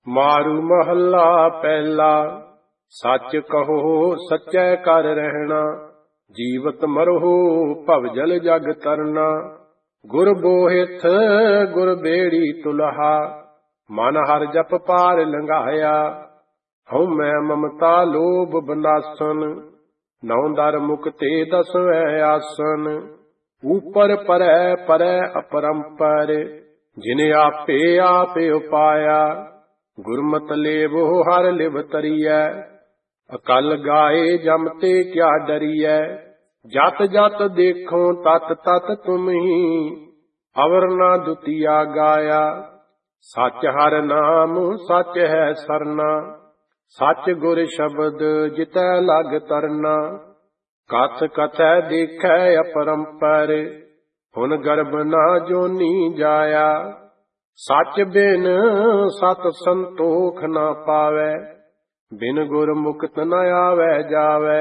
ਮਾਰੂ ਮਹੱਲਾ ਪਹਿਲਾ। ਸੱਚ ਕਹੋ ਸੱਚੈ ਕਰ ਰਹਿਣਾ, ਜੀਵਤ ਮਰਹੁ ਭਵਜਲ ਜਗ ਤਰਨਾ। ਗੁਰ ਬੋਹਿਥ ਗੁਰ ਬੇੜੀ ਤੁਲਹਾ, ਮਨ ਹਰਿ ਜਪ ਪਾਰ ਲੰਘਾਇਆ। ਹਉਮੈ ਮਮਤਾ ਲੋਭ ਬਨਾਸਨ, ਨੌ ਦਰ ਮੁਕਤੇ ਦਸਵੇਂ ਆਸਨ। ਊਪਰ ਪਰੈ ਪਰੈ ਅਪਰੰਪਰ, ਜਿਨੇ ਆਪੇ ਆਪੇ ਉਪਾਇਆ। ਗੁਰਮਤਿ ਲੇਵੋ ਹਰਿ ਲਿਵ ਤਰੀਐ, ਅਕਲ ਗਾਏ ਜਮ ਤੇ ਕਿਆ ਡਰੀਐ। ਜਤ ਜਤ ਦੇਖੋ ਤਤ ਤਤ ਤੁਮਹੀ, ਅਵਰ ਨਾ ਦੁਤੀਆ ਗਾਇਆ। ਸੱਚ ਹਰਿ ਨਾਮ ਸੱਚ ਹੈ ਸਰਨਾ, ਸੱਚ ਗੁਰ ਸ਼ਬਦ ਜਿਤੈ ਲਗ ਤਰਨਾ। ਕਥ ਕਥੈ ਦੇਖੈ ਅਪਰੰਪਰ, ਹੁਣ ਗਰਭ ਨਾ ਜੋਨੀ ਜਾਇਆ। ਸੱਚ ਬਿਨ ਸਤ ਸੰਤੋਖ ਨਾ ਪਾਵੈ, ਬਿਨ ਗੁਰ ਮੁਕਤ ਨ ਆਵੈ ਜਾਵੈ।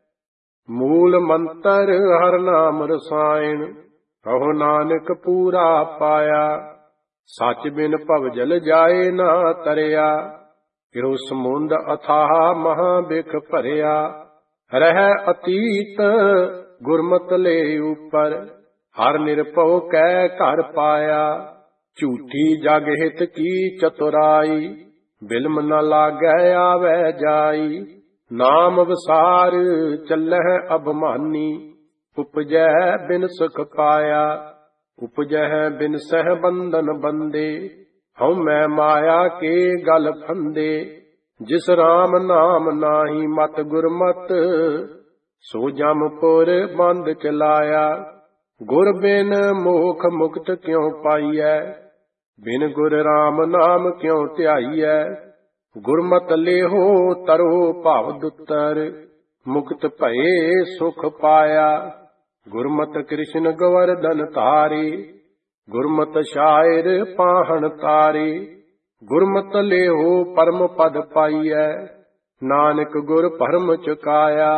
ਮੂਲ ਮੰਤਰ ਹਰਿ ਨਾਮ ਰਸਾਇਣ, ਕਹੋ ਨਾਨਕ ਪੂਰਾ ਪਾਇਆ। ਸੱਚ ਬਿਨ ਭਵਜਲ ਜਾਏ ਨਾ ਤਰਿਆ, ਇਹੋ ਸਮੁੰਦ ਅਥਾਹ ਮਹਾ ਬਿਖ ਭਰਿਆ। ਰਹਿ ਅਤੀਤ ਗੁਰਮਤਿ ਲੈ ਉਪਰ, ਹਰ ਨਿਰਭਉ ਕੈ ਘਰ ਪਾਇਆ। ਝੂਠੀ ਜਗ ਹਿਤ ਕੀ ਚਤੁਰਾਈ, ਬਿਲਮ ਨ ਲਾਗੈ ਆਵੈ ਜਾਈ। ਨਾਮ ਵਿਸਾਰ ਚੱਲਹਿ ਅਭਮਾਨੀ, ਉਪਜੈ ਬਿਨ ਸੁਖ ਪਾਇਆ। ਉਪਜੈ ਬਿਨ ਸਹਿ ਬੰਧਨ ਬੰਦੇ, ਹਉਮੈ ਮਾਇਆ ਕੇ ਗਲ ਫੰਦੇ। ਜਿਸ ਰਾਮ ਨਾਮ ਨਾਹੀ ਮਤ ਗੁਰਮਤਿ, ਸੋ ਜਮਪੁਰ ਬੰਦ ਚਲਾਇਆ। ਗੁਰ ਬਿਨ ਮੋਖ ਮੁਕਤ ਕਿਉ ਪਾਈਐ, ਬਿਨ ਗੁਰ ਰਾਮ ਨਾਮ ਕਿਉ ਧਿਆਈਐ। ਗੁਰਮਤਿ ਲੇਹੋ ਤਰੋ ਭਵ ਦੁਤਰ, ਮੁਕਤ ਭਏ ਸੁਖ ਪਾਇਆ। ਗੁਰਮਤਿ ਕ੍ਰਿਸ਼ਨ ਗੋਵਰਧਨ ਧਾਰੀ, ਗੁਰਮਤਿ ਸ਼ਾਇਰ ਪਾਹਣ ਤਾਰੀ। ਗੁਰਮਤਿ ਲੇਹੋ ਪਰਮ ਪਦ ਪਾਈਐ, ਨਾਨਕ ਗੁਰ ਭਰਮ ਚੁਕਾਇਆ।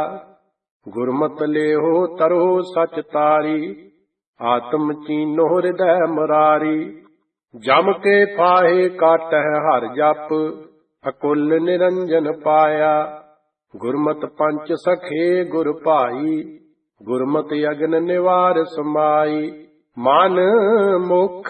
ਗੁਰਮਤਿ ਲੇਹੋ ਤਰੋ ਸਚ ਤਾਰੀ, ਆਤਮ ਚੀਨੋ ਹਿਰਦੈ ਮੁਰਾਰੀ। ਜਮ ਕੇ ਫਾਹੇ ਕਾਟਹਿ ਹਰਿ ਜਪ, ਅਕੁਲ ਨਿਰੰਜਨ ਪਾਇਆ। ਗੁਰਮਤਿ ਪੰਚ ਸਖੇ ਗੁਰ ਭਾਈ, ਗੁਰਮਤਿ ਅਗਨ ਨਿਵਾਰ ਸਮਾਈ। ਮਨ ਮੁਖ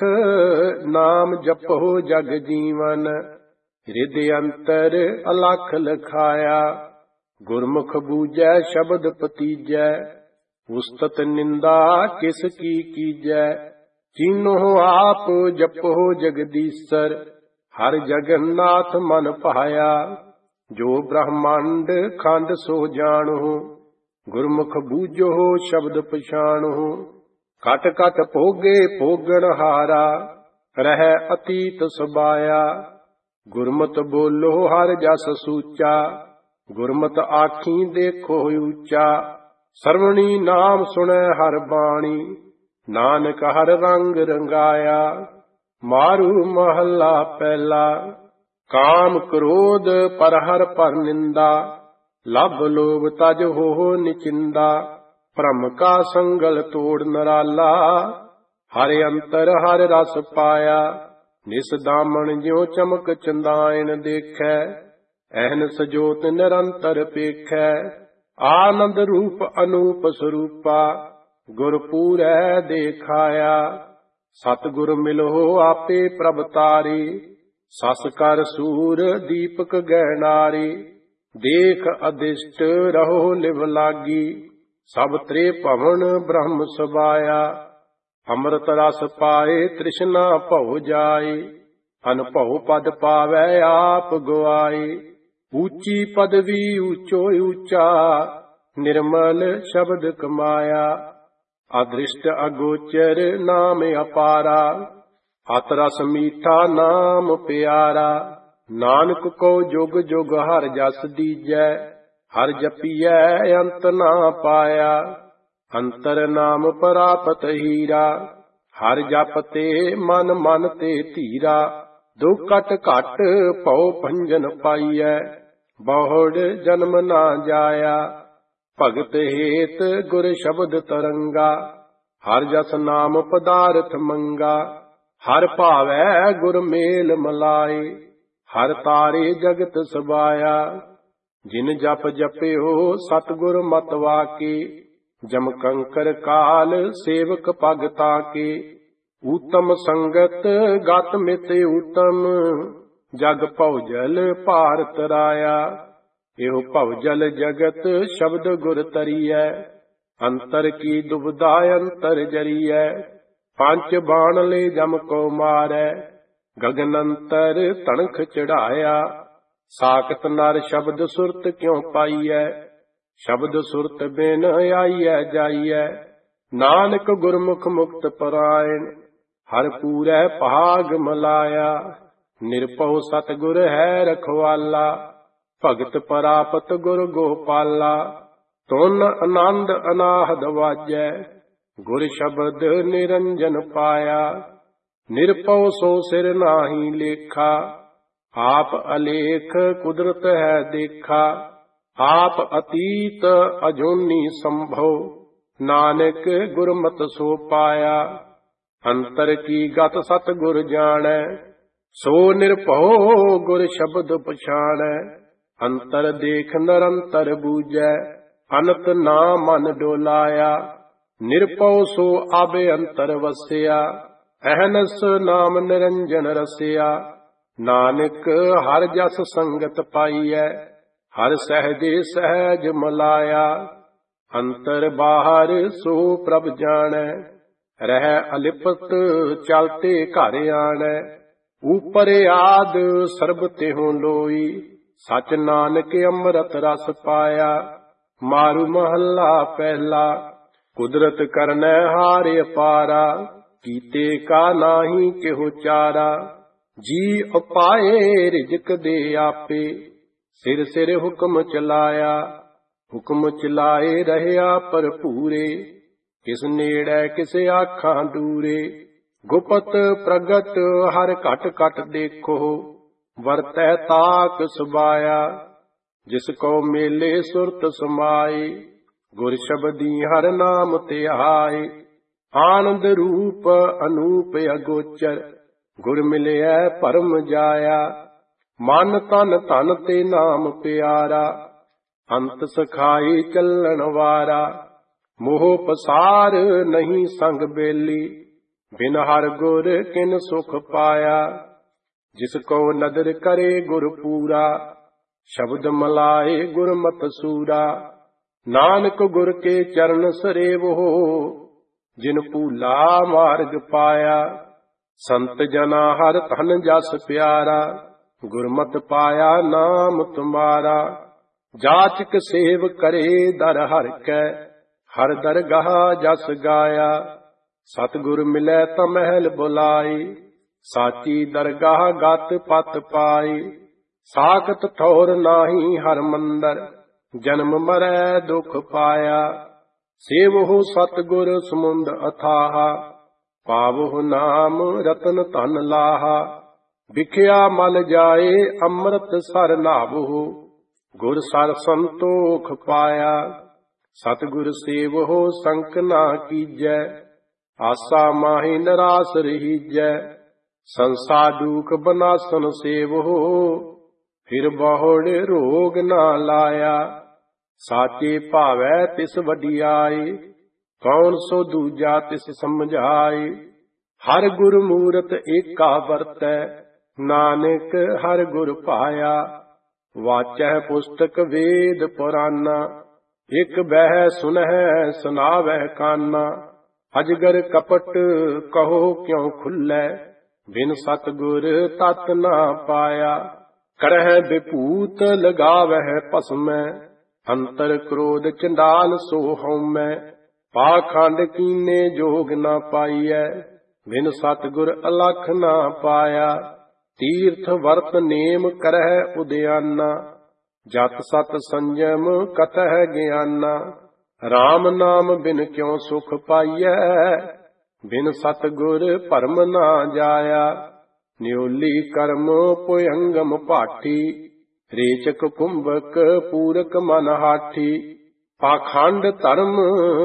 ਨਾਮ ਜਪੋ ਜਗ ਜੀਵਨ, ਹਿਰਦਿ ਅੰਤਰ ਅਲਖ ਲਖਾਇਆ। ਗੁਰਮੁਖ ਬੂਝੈ ਸ਼ਬਦ ਪਤੀਜੈ, ਉਸਤਤ ਨਿੰਦਾ ਕਿਸ ਕੀ ਕੀਜੈ। ਚੀਨੋ ਆਪ ਜਪੋ ਜਗਦੀਸਰ, ਹਰਿ ਜਗਨਨਾਥ ਮਨ ਭਾਇਆ। ਜੋ ਬ੍ਰਹਮੰਡ ਖੰਡ ਸੋ ਜਾਣੋ, ਗੁਰਮੁਖ ਬੂਝੋ ਸ਼ਬਦ ਪਛਾਣੋ। ਕਟ ਕਟ ਭੋਗੇ ਭੋਗਣ ਹਾਰਾ, ਰਹਿ ਅਤੀਤ ਸਬਾਇਆ। ਗੁਰਮਤਿ ਬੋਲੋ ਹਰਿ ਜਸ ਸੂਚਾ, ਗੁਰਮਤਿ ਆਖੀ ਦੇਖੋ ਉੱਚਾ। ਸਰਵਣੀ ਨਾਮ ਸੁਣੈ ਹਰਿ ਬਾਣੀ, ਨਾਨਕ ਹਰਿ ਰੰਗ ਰੰਗਾਇਆ। ਮਾਰੂ ਮਹੱਲਾ ਪਹਿਲਾ। ਕਾਮ ਕ੍ਰੋਧ ਪਰ ਹਰਿ ਪਰ ਨਿੰਦਾ, ਲਭ ਲੋਭ ਤਜ ਹੋ ਨਿਚਿੰਦਾ। ਭ੍ਰਮ ਕਾ ਸੰਗਲ ਤੋੜ ਨਰਾਲਾ, ਹਰਿ ਅੰਤਰ ਹਰਿ ਰਸ ਪਾਇਆ। ਨਿਸ ਦਾਮਨ ਜਿਉ ਚਮਕ ਚੰਦਾਇਣ ਦੇਖੈ, ਅਹਨਿਸ ਜੋਤਿ ਨਿਰੰਤਰ ਪੇਖੈ। ਆਨੰਦ ਰੂਪ ਅਨੂਪ ਸਰੂਪਾ, ਗੁਰ ਪੂਰੈ ਦੇਖਾਇਆ। ਸਤਿਗੁਰ ਮਿਲੋ ਆਪੇ ਪ੍ਰਭ ਤਾਰੀ, ਸਸ ਕਰ ਸੂਰ ਦੀਪਕ ਗਹਿਨਾਰੀ। ਦੇਖ ਅਦਿਸ਼ਟ ਰਹੋ ਲਿਵ ਲਾਗੀ, ਸਭ ਤ੍ਰੇ ਭਵਨ ਬ੍ਰਹਮ ਸਬਾਇਆ। ਅੰਮ੍ਰਿਤ ਰਸ ਪਾਏ ਤ੍ਰਿਸ਼ਨਾ ਭਉ ਜਾਈ, ਅਨਭਉ ਪਦ ਪਾਵੈ ਆਪ ਗੁਆਈ। ਊਚੀ ਪਦਵੀ ਊਚੋ ਊਚਾ, ਨਿਰਮਲ ਸ਼ਬਦ ਕਮਾਇਆ। ਅਦ੍ਰਿਸ਼ਟ ਅਗੋਚਰ ਨਾਮ ਅਪਾਰਾ, ਅਤ ਰਸ ਮੀਠਾ ਨਾਮ ਪਿਆਰਾ। ਨਾਨਕ ਕੋ ਜੁਗ ਜੁਗ ਹਰਿ ਜਸ ਦੀਜੈ, ਹਰਿ ਜਪੀਐ ਅੰਤ ਨਾ ਪਾਇਆ। ਅੰਤਰ ਨਾਮ ਪ੍ਰਾਪਤ ਹੀਰਾ, ਹਰਿ ਜਪ ਤੇ ਮਨ ਮਨ ਤੇ ਧੀਰਾ। ਦੁਖ ਘਟ ਘਟ ਭਉ ਭੰਜਨ ਪਾਈਐ, ਬਹੁੜ ਜਨਮ ਨਾ ਜਾਇਆ। ਭਗਤ ਹੇਤ ਗੁਰ ਸ਼ਬਦ ਤਰੰਗਾ, ਹਰਿ ਜਸ ਨਾਮ ਪਦਾਰਥ ਮੰਗਾ। ਹਰਿ ਭਾਵੈ ਗੁਰ ਮੇਲ ਮਲਾਏ, ਹਰ ਤਾਰੇ ਜਗਤ ਸਬਾਇਆ। ਜਿਨ ਜਪ ਜਪਿਓ ਸਤਿਗੁਰ ਮਤ ਵਾਕੇ, ਜਮ ਕੰਕਰ ਕਾਲ ਸੇਵਕ ਪਗ ਤਾਕੇ। ਊਤਮ ਸੰਗਤ ਗਤ ਮਿਤ ਊਤਮ, ਜਗ ਭਉਜਲ ਭਾਰਤ ਰਾਇਆ। ਇਹੋ ਭਉਜਲ ਜਗਤ ਸ਼ਬਦ ਗੁਰ ਤਰੀਐ, ਅੰਤਰ ਕੀ ਦੁਬਿਧਾ ਅੰਤਰ ਜਰੀਐ। ਪੰਜ ਬਾਣ ਲੈ ਜਮ ਕੋ ਮਾਰੈ, ਗਗਨ ਅੰਤਰ ਤਣਖ ਚੜਾਇਆ। ਸਾਖਤ ਨਰ ਸ਼ਬਦ ਸੁਰਤ ਕਿਉ ਪਾਈਐ, ਸ਼ਬਦ ਸੁਰਤ ਬਿਨ ਆਈਐ ਜਾਈਐ। ਨਾਨਕ ਗੁਰਮੁਖ ਮੁਕਤ ਪਰਾਇਣ, ਹਰ ਪੂਰੈ ਭਾਗ ਮਲਾਇਆ। ਨਿਰਭਉ ਸਤਿਗੁਰ ਹੈ ਰਖਵਾਲਾ, ਭਗਤ ਪਰਾਪਤ ਗੁਰ ਗੋਪਾਲਾ। ਤੁਨ ਆਨੰਦ ਅਨਾਹਦ ਵਾਜੈ, ਗੁਰ ਸ਼ਬਦ ਨਿਰੰਜਨ ਪਾਇਆ। ਨਿਰਭਉ ਸੋ ਸਿਰ ਨਾਹੀ ਲੇਖਾ, ਆਪ ਅਲੇਖ ਕੁਦਰਤ ਹੈ ਦੇਖਾ। ਆਪ ਅਤੀਤ ਅਜੂਨੀ ਸੰਭਉ, ਨਾਨਕ ਗੁਰਮਤਿ ਸੋ ਪਾਇਆ। ਅੰਤਰ ਕੀ ਗਤ ਸਤਿਗੁਰ ਜਾਣੈ, ਸੋ ਨਿਰਭਉ ਗੁਰ ਸ਼ਬਦ ਪਛਾਣੈ। ਅੰਤਰ ਦੇਖ ਨਿਰੰਤਰ ਬੂਝੈ, ਅਨੰਤ ਨਾ ਮਨ ਡੋਲਾਇਆ। ਨਿਰਭਉ ਸੋ ਆਬੇ ਅੰਤਰ ਵਸਿਆ, ਅਹਨਸ ਨਾਮ ਨਿਰੰਜਨ ਰਸਿਆ। ਨਾਨਕ ਹਰ ਜਸ ਸੰਗਤ ਪਾਈਐ, ਹਰ ਸਹਿਜੇ ਸਹਿਜ ਮਲਾਇਆ। ਅੰਤਰ ਬਾਹਰ ਸੋ ਪ੍ਰਭ ਜਾਣੈ, ਰਹਿ ਅਲਿਪਤ ਚਲਤੇ ਘਰ ਆਣੈ। ਉਪਰ ਆਦ ਸਰਬ ਤਿਹੁ ਲੋਈ, ਸਚ ਨਾਨਕ ਅੰਮ੍ਰਿਤ ਰਸ ਪਾਇਆ। ਮਾਰੂ ਮਹੱਲਾ ਪਹਿਲਾ, ਕੁਦਰਤ ਕਰਨੈ ਹਾਰ ਅਪਾਰਾ, ਕੀਤੇ ਕਾ ਨਾਹੀ ਕਿਹੋ ਚਾਰਾ। ਜੀ ਉਪਾਏ ਰਿਜਕ ਦੇ ਆਪੇ, ਸਿਰ ਸਿਰ ਹੁਕਮ ਚਲਾਇਆ। ਹੁਕਮ ਚਲਾਏ ਰਹਿਆ ਭਰਪੂਰੇ, ਕਿਸ ਨੇੜੇ ਕਿਸ ਆਖਾਂ ਦੂਰੇ। ਗੁਪਤ ਪ੍ਰਗਟ ਹਰ ਘਟ ਘਟ ਦੇਖੋ, ਵਰਤੈ ਤਾਕ ਸੁਬਾਇਆ। ਜਿਸ ਕੋ ਮੇਲੇ ਸੁਰਤ ਸਮਾਏ, ਗੁਰ ਸ਼ਬਦੀ ਹਰ ਨਾਮ ਧਿਆਏ। ਆਨੰਦ ਰੂਪ ਅਨੂਪ ਅਗੋਚਰ, ਗੁਰ ਮਿਲਿਆ ਭਰਮ ਜਾਇਆ। ਮਨ ਤਨ ਧਨ ਤੇ ਨਾਮ ਪਿਆਰਾ, ਅੰਤ ਸਖਾਈ ਚੱਲਣ ਵਾਰਾ। ਮੋਹ ਪਸਾਰ ਨਹੀਂ ਸੰਗ ਬੇਲੀ, ਬਿਨ ਹਰ ਗੁਰ ਕਿਨ ਸੁਖ ਪਾਇਆ। ਜਿਸ ਕੋ ਨਦਰ ਕਰੇ ਗੁਰ ਪੂਰਾ, ਸ਼ਬਦ ਮਲਾਏ ਗੁਰਮਤਿ ਸੂਰਾ। ਨਾਨਕ ਗੁਰ ਕੇ ਚਰਨ ਸਰੇਵੋ, ਜਿਨ ਭੂਲਾ ਮਾਰਗ ਪਾਇਆ। ਸੰਤ ਜਨਾ ਹਰ ਧਨ ਜਸ ਪਿਆਰਾ, ਗੁਰਮਤਿ ਪਾਇਆ ਨਾਮ ਤੁਮਾਰਾ। ਜਾਚਕ ਸੇਵ ਕਰੇ ਦਰ ਹਰਿ ਕੈ, ਹਰ ਦਰਗਾਹ ਜਸ ਗਾਇਆ। ਸਤਿਗੁਰ ਮਿਲੈ ਤਾਂ ਮਹਿਲ ਬੁਲਾਈ, ਸਾਚੀ ਦਰਗਾਹ ਗਤ ਪਤ ਪਾਈ। ਸਾਖਤ ਠੌਰ ਨਾਹੀ ਹਰ ਮੰਦਰ, ਜਨਮ ਮਰੈ ਦੁਖ ਪਾਇਆ। ਸੇਵਹੁ ਸਤਿਗੁਰ ਸਮੁੰਦ ਅਥਾਹਾ, ਪਾਵਹੁ ਨਾਮ ਰਤਨ ਧਨ ਲਾਹਾ। ਵਿਖਿਆ ਮਲ ਜਾਏ ਅੰਮ੍ਰਿਤ ਸਰ ਨਾਵਹੁ, ਗੁਰ ਸਰ ਸੰਤੋਖ ਪਾਇਆ। ਸਤਿਗੁਰ ਸੇਵਹੁ ਸੰਕ ਨਾ ਕੀਜੈ, ਆਸਾ ਮਾਹਿ ਨਿਰਾਸ ਰਹੀਜੈ। ਸੰਸਾਰ ਦੁਖ ਬਨਾਸਨ ਸੇਵਹੁ, ਫਿਰ ਬਹੁੜ ਰੋਗ ਨਾ ਲਾਇਆ। ਸਾਚੇ ਭਾਵੈ ਤਿਸ ਵਡਿਆਈ, ਕੌਣ ਸੋ ਦੂਜਾ ਤਿਸ ਸਮਝਾਈ। ਹਰ ਗੁਰ ਮੂਰਤ ਏਕਾ ਵਰਤੈ, ਨਾਨਕ ਹਰ ਗੁਰ ਭਾਇਆ। ਵਾਚੈ ਪੁਸਤਕ ਵੇਦ ਪੁਰਾਨਾ, ਇਕ ਬਹਿ ਸੁਨਹਿ ਸੁਨਾਵਹਿ ਕਾਨਾ। ਅਜਗਰ ਕਪਟ ਕਹੋ ਕਿਉ ਖੁੱਲੈ, ਬਿਨ ਸਤਿਗੁਰ ਤਤ ਨਾ ਪਾਇਆ। ਕਰਹਿ ਬਿਭੂਤ ਲਗਾਵਹਿ ਭਸਮੈ, ਅੰਤਰ ਕ੍ਰੋਧ ਚੰਡਾਲ ਸੋ ਹਉਮੈ। ਪਾਖੰਡ ਕੀਨੇ ਜੋਗ ਨਾ ਪਾਈਐ, ਬਿਨ ਸਤਿਗੁਰ ਅਲਖ ਨਾ ਪਾਇਆ। ਤੀਰਥ ਵਰਤ ਨੇਮ ਕਰਹਿ ਉਦਿਆਨਾ, ਜਤ ਸਤ ਸੰਜਮ ਕਤਹਿ ਗਿਆਨਾ। RAM ਨਾਮ ਬਿਨ ਕਿਉ ਸੁਖ ਪਾਈਐ, ਬਿਨ ਸਤਿਗੁਰ ਭਰਮ ਨਾ ਜਾਇਆ। ਨਿਉਲੀ ਕਰਮ ਪੁਯੰਗਮ ਭਾਠੀ, ਰੇਚਕ ਕੁੰਭਕ ਪੂਰਕ ਮਨ ਹਾਠੀ। ਪਾਖੰਡ ਧਰਮ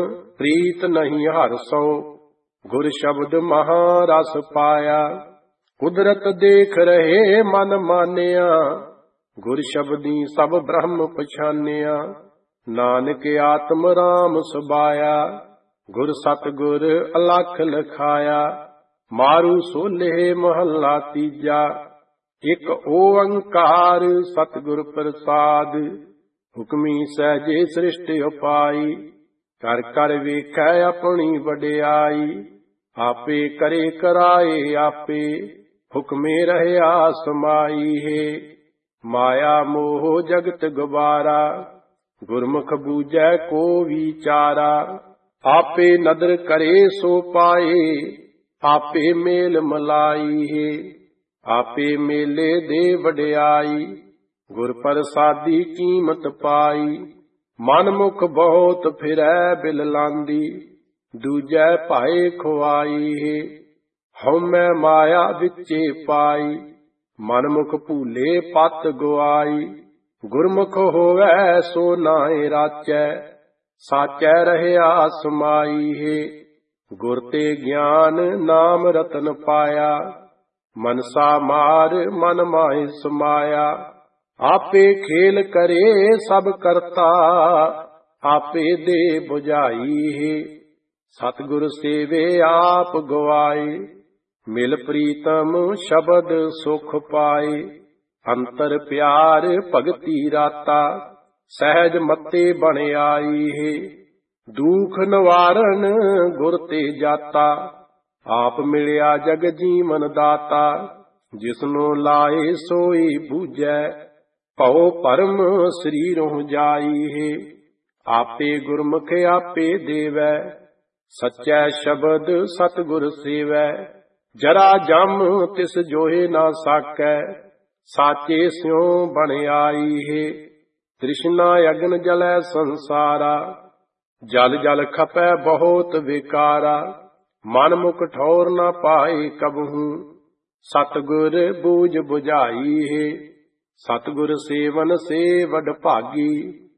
ਪ੍ਰੀਤ ਨਹੀਂ ਹਰ ਸੋ, ਗੁਰ ਸ਼ਬਦ ਮਹਾ ਰਸ ਪਾਇਆ। ਕੁਦਰਤ ਦੇਖ ਰਹੇ ਮਨ ਮਾਨਿਆ, ਗੁਰ ਸ਼ਬਦੀ ਸਭ ਬ੍ਰਹਮ ਪਛਾਨਿਆ। ਨਾਨਕ ਆਤਮ ਰਾਮ ਸੁਭਾਇਆ, ਗੁਰ ਸਤਿਗੁਰ ਅਲਖ ਲਖਾਇਆ। ਮਾਰੂ ਸੋਲੇ ਮਹੱਲਾ ਤੀਜਾ, ਇਕ ਓੰਕਾਰ ਸਤਿਗੁਰ ਪ੍ਰਸਾਦ। ਹੁਕਮੀ ਸਹਿਜੇ ਸ੍ਰਿਸ਼ਟਿ ਉਪਾਈ, ਕਰ ਕਰ ਵੇਖੈ ਆਪਣੀ ਵਡਿਆਈ। ਆਪੇ ਕਰੇ ਕਰਾਏ ਆਪੇ, ਹੁਕਮੇ ਰਹਿਆ ਸਮਾਈ ਹੈ। ਮਾਇਆ ਮੋਹ ਜਗਤ ਗੁਬਾਰਾ, ਗੁਰਮੁਖ ਬੂਝੈ ਕੋ ਵਿਚਾਰਾ। ਆਪੇ ਨਦਰ ਕਰੇ ਸੋ ਪਾਏ, ਆਪੇ ਮੇਲ ਮਲਾਈ ਹੈ। ਆਪੇ ਮੇਲੇ ਦੇ ਵਡਿਆਈ, ਗੁਰ ਪ੍ਰਸਾਦੀ ਕੀਮਤ ਪਾਈ। ਮਨ ਮੁਖ ਬਹੁਤ ਫਿਰੈ ਬਿਲ ਲਾਂਦੀ, ਦੂਜੈ ਭਾਏ ਖੁਆਈ ਹੈ। ਹਉਮੈ ਮਾਇਆ ਵਿੱਚੇ ਪਾਈ, ਮਨ ਮੁਖ ਭੂਲੇ ਪਤ ਗੁਆਈ। ਗੁਰਮੁਖ ਹੋਵੈ ਸੋ ਨਾਇ ਰਾਚੈ, ਸਾਚੈ ਰਹਿਆ ਸਮਾਈ ਹੈ। ਗੁਰ ਤੇ ਗਿਆਨ ਨਾਮ ਰਤਨ ਪਾਇਆ, ਮਨਸਾ ਮਾਰ ਮਨ ਮਾਹਿ ਸਮਾਇਆ। ਆਪੇ ਖੇਲ ਕਰੇ ਸਭ ਕਰਤਾ, ਆਪੇ ਦੇ ਬੁਝਾਈ ਹੈ। ਸਤਿਗੁਰ ਸੇਵੇ ਆਪ ਗਵਾਏ, ਮਿਲ ਪ੍ਰੀਤਮ ਸ਼ਬਦ ਸੁਖ ਪਾਏ। ਅੰਤਰ ਪਿਆਰ ਭਗਤੀ ਰਾਤਾ, ਸਹਿਜ ਮਤੇ ਬਣ ਆਈ ਹੈ। ਦੁਖ ਨਿਵਾਰਨ ਗੁਰ ਤੇ ਜਾਤਾ, ਆਪ ਮਿਲਿਆ ਜਗ ਜੀਵਨ ਦਾਤਾ। ਜਿਸਨੂੰ ਲਾਏ ਸੋਈ ਬੂਝੈ, ਭਉ ਭਰਮ ਸਰੀਰੋਂ ਜਾਈ ਹੈ। ਆਪੇ ਗੁਰਮੁਖ ਆਪੇ ਦੇਵੈ, ਸਚੈ ਸ਼ਬਦ ਸਤਿਗੁਰ ਸੇਵੈ। ਜਰਾ ਜਮ ਤਿਸ ਜੋਹਿ ਨਾ ਸਾਕੈ, ਸਾਚੇ ਸਿਉ ਬਣ ਆਈ ਹੈ। ਤ੍ਰਿਸ਼ਨਾ ਅਗਨ ਜਲੈ ਸੰਸਾਰਾ, ਜਲ ਜਲ ਖਪੈ ਬਹੁਤ ਵਿਕਾਰਾ। ਮਨ ਮੁਖ ਠੌਰ ਨਾ ਪਾਏ ਕਬਹੂ, ਸਤਿਗੁਰ ਬੂਝ ਬੁਝਾਈ ਹੈ। ਸਤਿਗੁਰ ਸੇਵਨ ਸੇ ਵਡ ਭਾਗੀ,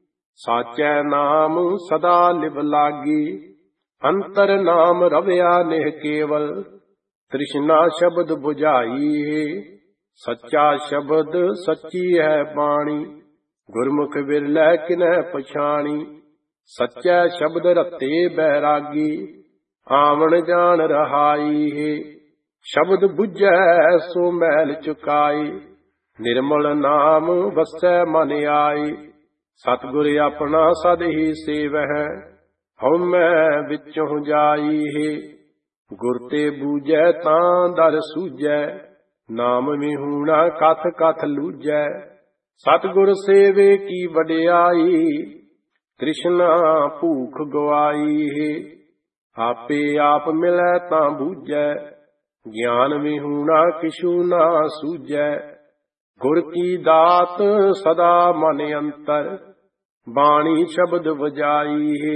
ਸਾਚੈ ਨਾਮ ਸਦਾ ਲਿਵ ਲਾਗੀ। ਅੰਤਰ ਨਾਮ ਰਵਿਆ ਨਿਹ ਕੇਵਲ, ਤ੍ਰਿਸ਼ਨਾ ਸ਼ਬਦ ਬੁਝਾਈ ਹੈ। ਸੱਚਾ ਸ਼ਬਦ ਸੱਚੀ ਹੈ ਬਾਣੀ, ਗੁਰਮੁਖ ਵਿਰਲੈ ਕਿਨੈ ਪਛਾਣੀ। ਸੱਚੈ ਸ਼ਬਦ ਰਤੇ ਬੈਰਾਗੀ, ਆਵਣ ਜਾਣ ਰਹਾਈ ਹੈ। ਸ਼ਬਦ ਬੁਝੈ ਸੋ ਮੈਲ ਚੁਕਾਈ, ਨਿਰਮਲ ਨਾਮ ਵਸੈ ਮਨ ਆਈ। ਸਤਿਗੁਰ ਆਪਣਾ ਸਦ ਹੀ ਸੇਵਹਿ, ਹਉਮੈ ਵਿੱਚੋਂ ਜਾਈ ਹੈ। ਗੁਰ ਤੇ ਬੂਝੈ ਤਾਂ ਦਰ ਸੂਝੈ, ਨਾਮ ਵਿਹੂਣਾ ਕਥ ਕਥ ਲੂਝੈ। ਸਤਿਗੁਰ ਸੇਵੇ ਕੀ ਵਡਿਆਈ, ਤ੍ਰਿਸ਼ਨਾ ਭੂਖ ਗਵਾਈ ਹੈ। ਆਪੇ ਆਪ ਮਿਲੈ ਤਾਂ ਬੂਝੈ, ਗਿਆਨ ਵਿਹੂਣਾ ਕਿਛੂ ਨਾ ਸੂਝੈ। ਗੁਰ ਕੀ ਦਾਤ ਸਦਾ ਮਨ ਅੰਤਰ, ਬਾਣੀ ਸ਼ਬਦ ਵਜਾਈ ਹੈ।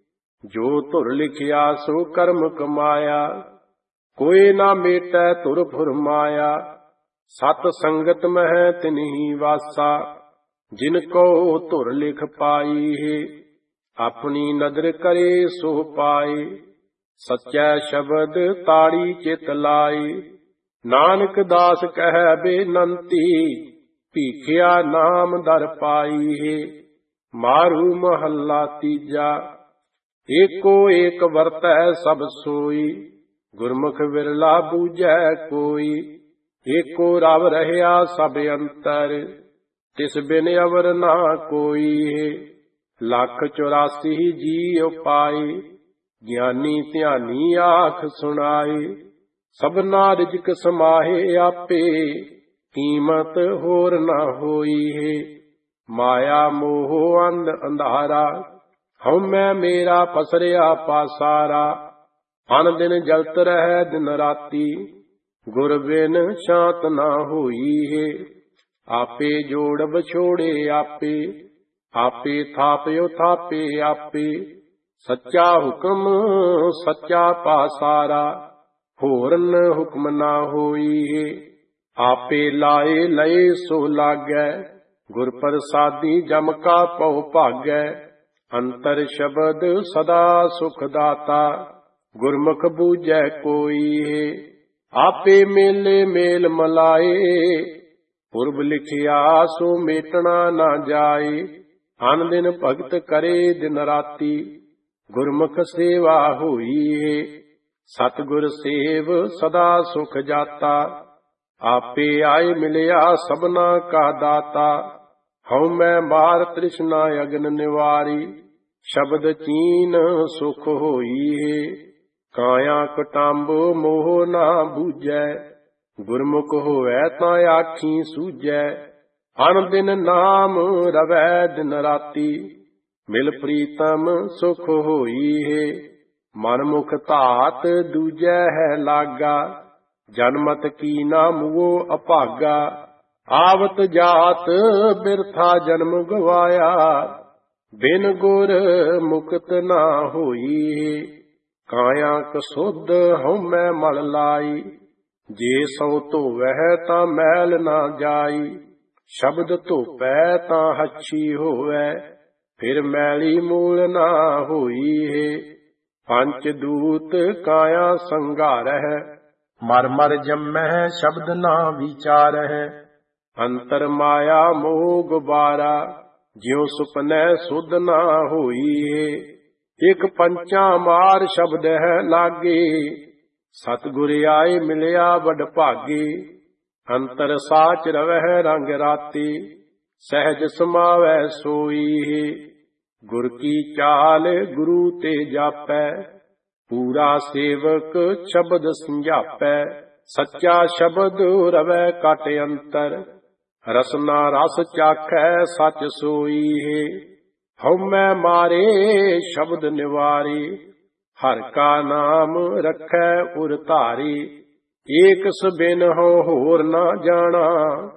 ਜੋ ਧੁਰ ਲਿਖਿਆ ਸੋ ਕਰਮ ਕਮਾਇਆ, ਕੋਈ ਨਾ ਮੇਟੈ ਧੁਰ ਫੁਰਮਾਇਆ। ਸਤ ਸੰਗਤ ਮਹਿ ਤਿਨਹੀ ਵਾਸਾ, ਜਿਨ ਕੋ ਧੁਰ ਲਿਖ ਪਾਈ ਹੈ। ਆਪਣੀ ਨਦਰ ਕਰੇ ਸੋ ਪਾਏ, ਸਚੈ ਸ਼ਬਦ ਤਾੜੀ ਚਿਤ ਲਾਏ। ਨਾਨਕ ਦਾਸ ਕਹਿ ਬੇਨੰਤੀ, ਭੀਖਿਆ ਨਾਮ ਦਰ ਪਾਈ ਹੈ। ਮਾਰੂ ਮਹੱਲਾ ਤੀਜਾ, ਏਕੋ ਏਕ ਵਰਤੈ ਸਭ ਸੋਈ, ਗੁਰਮੁਖ ਵਿਰਲਾ ਬੂਝੈ ਕੋਈ। ਏਕੋ ਰਵ ਰਹਿਆ ਸਭ ਅੰਤਰ, ਤਿਸ ਬਿਨ ਅਵਰ ਨਾ ਕੋਈ ਹੈ। 184 ਜੀ ਉਪਾਏ, ਗਿਆਨੀ ਧਿਆਨੀ ਆਖ ਸੁਣਾਏ। ਸਭਨਾ ਰਿਜਕ ਸਮਾਹੇ ਆਪੇ, ਕੀਮਤ ਹੋਰ ਨਾ ਹੋਈ ਹੈ। ਮਾਇਆ ਮੋਹ ਅੰਧ ਅੰਧਾਰਾ, ਹਉਮੈ ਮੇਰਾ ਪਸਰਿਆ ਪਾਸਾਰਾ। ਅਨ ਦਿਨ ਜਲਤ ਰਹਿ ਦਿਨ ਰਾਤੀ, ਗੁਰ ਬਿਨ ਸ਼ਾਂਤ ਨਾ ਹੋਈ ਹੈ। ਆਪੇ ਜੋੜ ਵਿਛੋੜੇ ਆਪੇ, ਆਪੇ ਥਾਪਿਓ ਥਾਪੇ ਆਪੇ। ਸੱਚਾ ਹੁਕਮ ਸੱਚਾ ਪਾਸਾਰਾ, ਹੋਰਨ ਹੁਕਮ ਨਾ ਹੋਈ ਹੈ। ਆਪੇ ਲਾਏ ਲਏ ਸੋ ਲਾਗੈ, ਗੁਰ ਪ੍ਰਸਾਦੀ ਜਮ ਕਾ ਪਉ ਭਾਗੈ। ਅੰਤਰ ਸ਼ਬਦ ਸਦਾ ਸੁਖ ਦਾਤਾ, ਗੁਰਮੁਖ ਬੂਝੈ ਕੋਈ ਹੈ। ਆਪੇ ਮੇਲੇ ਮੇਲ ਮਲਾਏ, ਪੁਰਬ ਲਿਖਿਆ ਸੋ ਮੇਟਣਾ ਨਾ ਜਾਏ। ਅਨ ਦਿਨ ਭਗਤ ਕਰੇ ਦਿਨ ਰਾਤੀ, ਗੁਰਮੁਖ ਸੇਵਾ ਹੋਈ ਏ। ਸਤਿਗੁਰ ਸੇਵ ਸਦਾ ਸੁਖ ਜਾਤਾ, ਆਪੇ ਆਏ ਮਿਲਿਆ ਸਭਨਾ ਕਾ ਦਾਤਾ। ਹਉ ਮੈਂ ਮਾਰ ਤ੍ਰਿਸ਼ਨਾ ਅਗਨ ਨਿਵਾਰੀ, ਸ਼ਬਦ ਚੀਨ ਸੁਖ ਹੋਈ ਏ। ਕਾਇਆ ਕਟੰਬ ਮੋਹ ਨਾ ਬੂਝੈ, ਗੁਰਮੁਖ ਹੋਵੈ ਤਾਂ ਆਖੀ ਸੂਝੈ। ਅਨ ਦਿਨ ਨਾਮ ਰਵੈ ਦਿਨ ਰਾਤੀ, ਮਿਲ ਪ੍ਰੀਤਮ ਸੁਖ ਹੋਈ ਏ। ਮਨ ਮੁਖ ਧਾਤ ਦੂਜੈ ਹੈ ਲਾਗਾ, ਜਨਮਤ ਕੀ ਨਾ ਮੂਓ ਅਭਾਗਾ। ਆਵਤ ਜਾਤ ਬਿਰਥਾ ਜਨਮ ਗਵਾਇਆ, ਬਿਨ ਗੁਰ ਮੁਕਤ ਨਾ ਹੋਈ। ਕਾਇਆ ਕਸੁੱਧ ਹਉਮੈ ਮਲ ਲਾਈ, ਜੇ ਸੋ ਧੋਵੈ ਤਾਂ ਮੈਲ ਨਾ ਜਾਈ। ਸ਼ਬਦ ਧੋਪੈ ਤਾਂ ਹੱਛੀ ਹੋਵੈ, ਫਿਰ ਮੈਲੀ ਮੂਲ ਨਾ ਹੋਈ। ਪੰਚ ਦੂਤ ਕਾਇਆ ਸੰਘਾਰਹਿ, ਮਰ ਮਰ ਜੰਮਹਿ ਸ਼ਬਦ ਨਾ ਵਿਚਾਰਹਿ। ਅੰਤਰ ਮਾਇਆ ਮੋਹ ਗੁਬਾਰਾ, ਜਿਉ ਸੁਪਨੈ ਸੁਧ ਨਾ ਹੋਈ। ਇਕ ਪੰਚਾ ਮਾਰ ਸ਼ਬਦ ਹੈ ਲਾਗੇ, ਸਤਿਗੁਰ ਆਏ ਮਿਲਿਆ ਵਡ ਭਾਗੇ। ਅੰਤਰ ਸਾਚ ਰਵਹਿ ਰੰਗ ਰਾਤੀ, ਸਹਿਜ ਸਮਾਵੈ ਸੋਈ। ਗੁਰ ਕੀ ਚਾਲ ਗੁਰੂ ਤੇ ਜਾਪੈ, ਪੂਰਾ ਸੇਵਕ ਸ਼ਬਦ ਸਮਝਾਪੈ। ਸੱਚਾ ਸ਼ਬਦ ਰਵੈ ਕਟ ਅੰਤਰ, ਰਸਨਾ ਰਸ ਚਾਖੈ ਸਚ ਸੋਈ। ਹਉਮੈ ਮਾਰੇ ਸ਼ਬਦ ਨਿਵਾਰੀ, ਹਰ ਕਾ ਨਾਮ ਰਖੈ ਉਰ ਧਾਰੀ। ਏਕ ਸਬਿਨ ਹੋ ਹੋਰ ਨਾ ਜਾਣਾ,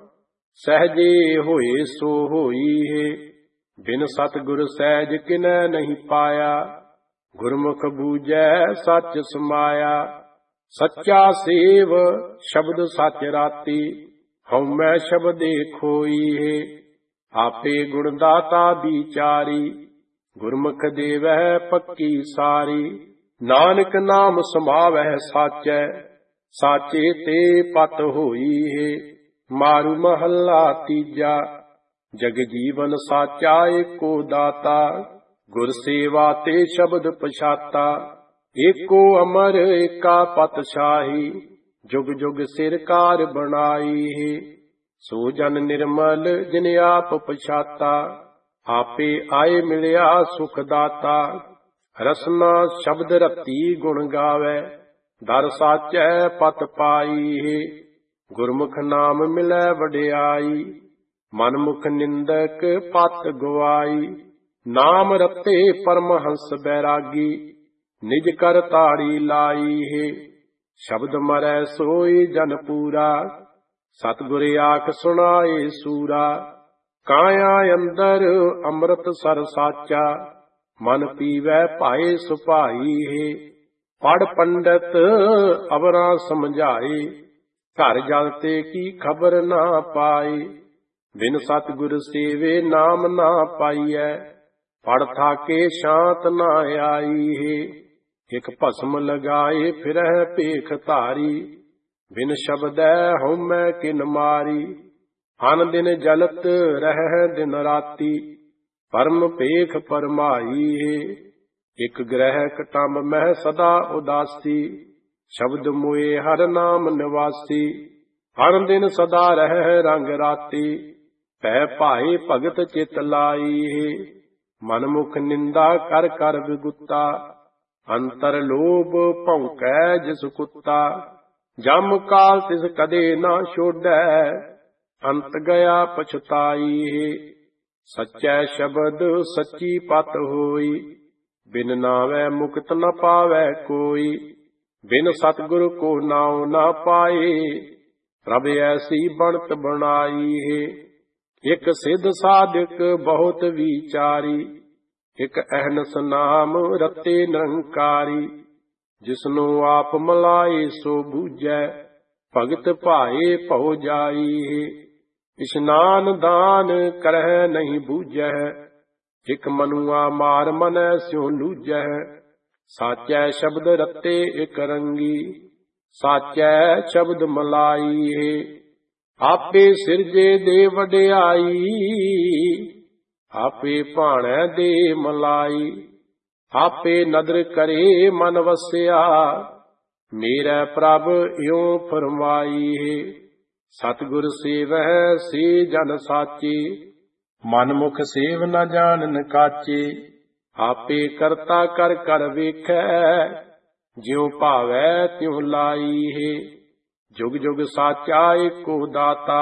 ਸਹਜੇ ਹੋਏ ਸੋ ਹੋਈ। ਬਿਨ ਸਤਿਗੁਰ ਸਹਿਜ ਕਿਨੈ ਨਹੀਂ ਪਾਇਆ, ਗੁਰਮੁਖ ਬੂਝੈ ਸੱਚ ਸਮਾਇਆ। ਸੱਚਾ ਸੇਵ ਸ਼ਬਦ ਸੱਚ ਰਾਤੀ, ਹਉਮੈ ਸ਼ਬਦੇ ਖੋਈ। ਆਪੇ ਗੁਣ ਦਾਤਾ ਵਿਚਾਰੀ, ਗੁਰਮੁਖ ਦੇਵੈ ਪੱਕੀ ਸਾਰੀ। ਨਾਨਕ ਨਾਮ ਸਮਾਵੈ ਸਾਚੈ, ਸਾਚੇ ਤੇ ਪਤ ਹੋਈ। ਮਾਰੂ ਮਹੱਲਾ ਤੀਜਾ, ਜਗ ਜੀਵਨ ਸਾਚਾ ਏਕੋ ਦਾਤਾ। ਗੁਰ ਸੇਵਾ ਤੇ ਸ਼ਬਦ ਪਛਾਤਾ, ਏਕੋ ਅਮਰ ਏਕਾ ਪਤਸ਼ਾਹੀ। ਜੁਗ ਜੁਗ ਸਿਰ ਕਾਰ ਬਣਾਈ, ਸੋ ਜਨ ਨਿਰਮਲ ਜਿਨ ਆਪ ਪਛਾਤਾ। ਆਪੇ ਆਏ ਮਿਲਿਆ ਸੁਖ ਦਾਤਾ, ਰਸਨਾ ਸ਼ਬਦ ਰਤੀ ਗੁਣ ਗਾਵੇ। ਦਰ ਸਾਚੈ ਪਤ ਪਾਈ, ਗੁਰਮੁਖ ਨਾਮ ਮਿਲੈ ਵਡਿਆਈ। ਮਨਮੁਖ ਨਿੰਦਕ ਪਤ ਗਵਾਈ, ਨਾਮ ਰਤੇ ਪਰਮਹੰਸ ਬੈਰਾਗੀ। ਨਿਜ ਕਰ ਤਾੜੀ ਲਾਈ, ਸ਼ਬਦ ਮਰੈ ਸੋਈ ਜਨ ਪੂਰਾ। ਸਤਿਗੁਰ ਆਖ ਸੁਣਾਏ ਸੂਰਾ, ਕਾਇਆ ਅੰਦਰ ਅੰਮ੍ਰਿਤ ਸਰ ਸਾਚਾ। ਮਨ ਪੀਵੈ ਭਾਏ ਸੁਭਾਈ, ਪੜ ਪੰਡਤ ਅਵਰਾਂ ਸਮਝਾਏ। ਘਰ ਜਲ ਤੇ ਕੀ ਖਬਰ ਨਾ ਪਾਈ, ਬਿਨ ਸਤਿਗੁਰ ਸੇਵੇ ਨਾਮ ਨਾ ਪਾਈਐ। ਪੜ ਥਾਕੇ ਸ਼ਾਂਤ ਨਾ ਆਈ, ਇਕ ਭਸਮ ਲਗਾਏ ਫਿਰਹਿ ਭੇਖ ਧਾਰੀ। ਬਿਨ ਸ਼ਬਦੈ ਹਉਮੈ ਕਿਨ ਮਾਰੀ, ਅਨ ਦਿਨ ਜਲਤ ਰਹਿ ਦਿਨ ਰਾਤੀ। ਪਰਮ ਭੇਖ ਪਰਮਾਈ, ਇਕ ਗ੍ਰਹਿ ਕਟੰਬ ਮਹਿ ਸਦਾ ਉਦਾਸੀ। ਸ਼ਬਦ ਮੋਏ ਹਰ ਨਾਮ ਨਿਵਾਸੀ, ਹਰ ਦਿਨ ਸਦਾ ਰਹਿ ਰੰਗ ਰਾਤੀ। ਭੈ ਭਾਏ ਭਗਤ ਚਿਤ ਲਾਈ, ਮਨਮੁਖ ਨਿੰਦਾ ਕਰ ਕਰ ਵਿਗੁਤਾ। ਅੰਤਰ ਲੋਭ ਭੌਂਕੈ ਜਿਸ ਕੁੱਤਾ, ਜਮ ਕਾਲ ਤਿਸ ਕਦੇ ਨਾ ਛੋਡੈ। ਅੰਤ ਗਿਆ ਪਛਤਾਈ, ਸੱਚੈ ਸ਼ਬਦ ਸੱਚੀ ਪਤ ਹੋਈ। ਬਿਨ ਨਾਵੈ ਮੁਕਤ ਨ ਪਾਵੈ ਕੋਈ, ਬਿਨ ਸਤਿਗੁਰ ਕੋ ਨਾਉ ਨਾ ਪਾਏ। ਪ੍ਰਭ ਐਸੀ ਬਣਤ ਬਣਾਈ, ਇਕ ਸਿੱਧ ਸਾਧਕ ਬਹੁਤ ਵਿਚਾਰੀ। ਇਕ ਅਹਨਸ ਨਾਮ ਰਤੇ ਨਿਰੰਕਾਰੀ, ਜਿਸਨੂੰ ਆਪ ਮਲਾਏ ਸੋ ਬੂਝੈ। ਭਗਤ ਭਾਏ ਭਉ ਜਾਈ, ਇਸ਼ਨਾਨ ਦਾਨ ਕਰਹਿ ਨਹੀਂ ਬੂਝੈ। ਇਕ ਮਨੁਆ ਮਾਰ ਮਨੈ ਸਿਉ ਲੂਝੈ। ਸਾਚੈ ਸ਼ਬਦ ਰਤੇ ਇਕ ਰੰਗੀ, ਸਾਚੈ ਸ਼ਬਦ ਮਲਾਈ। ਆਪੇ ਸਿਰਜੇ ਦੇ ਵਡਿਆਈ, ਆਪੇ ਭਾਣੈ ਦੇ ਮਲਾਈ। ਆਪੇ ਨਦਰ ਕਰੇ ਮਨ ਵਸਿਆ, ਮੇਰਾ ਪ੍ਰਭ ਇਉ ਫਰਮਾਈ। ਸਤਿਗੁਰ ਸੇਵਹਿ ਸੇ ਜਨ ਸਾਚੇ, ਮਨਮੁਖ ਸੇਵ ਨ ਜਾਣਨ ਕਾਚੇ। ਆਪੇ ਕਰਤਾ ਕਰ ਕਰ ਵੇਖੈ, ਜਿਉ ਭਾਵੈ ਤਿਉ ਲਾਈ। ਜੁਗ ਜੁਗ ਸਾਚਾ ਏਕੋ ਦਾਤਾ,